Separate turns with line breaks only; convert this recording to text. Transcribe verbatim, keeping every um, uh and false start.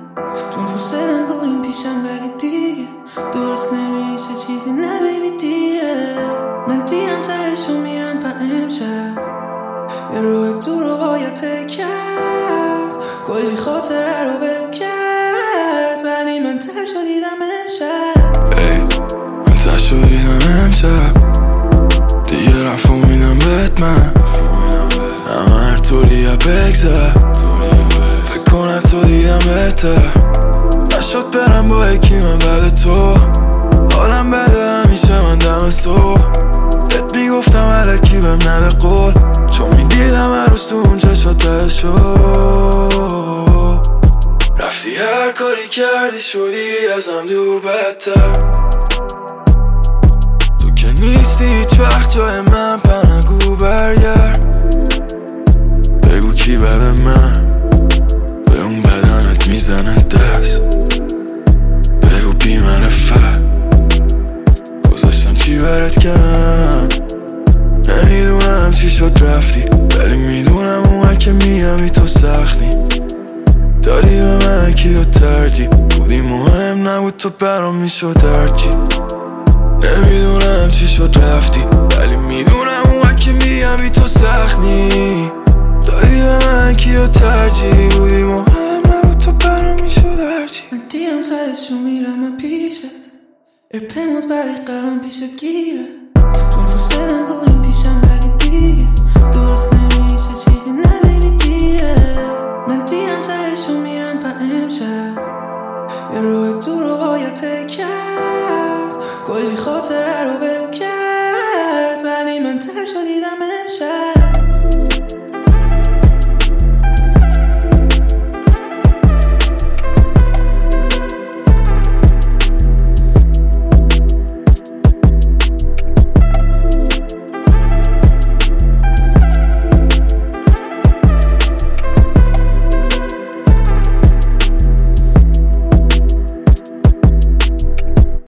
چون فرصتم بودیم پیشم ولی دیگه درست نمیشه چیزی نه بیبی دیره. من دیرم تهشو میرم پا امشب یه روی تو رو باید تک کرد، کلی خاطره رو بل کرد ولی من تهشو دیدم امشب.
ای من تهشو دیدم امشب دیگه رفت و میدم بهت من اما هر طوری ها بگذر فکر کنم تو دیدم بهتر نشد برم با یکی من بعد تو حالم بده همیشه من دم صبح بهت میگفتم علکی بهم نده قول چون میدیدم هر روز تو اون چشات تهشو رفتی هر کاری کردی شدی ازم دور بدتر تو که نیستی هیچ وقت جای من پر نگو برگرد بگو کی بد من به اون بدنت میزنه دست بگو بی معرفت گذاشتم چی برات کم نمیدونم چی شد رفتی ولی میدونم اون که میامی تو سختی دادی به من کیو ترجیح بودی مهم نبود تو برام میشد هرچی نمیدونم چی شد رفتی ولی میدونم اون که میامی تو سختی دادی به من کیو ترجیح بودی مهم نبود تو برام میشد هرچی.
من دیرم تهشو میرم من پیشت ارپموت ولی قرام پیشت گیره چون فرصتم بودیم پیشم ولی دیگه درست نمیشه چیزی نه بیبی دیره. من دیرم تهشو میرم پا امشب یه روی تو رو باید تک کرد، کلی خاطره رو بل کرد ولی من تهشو دیدم امشب.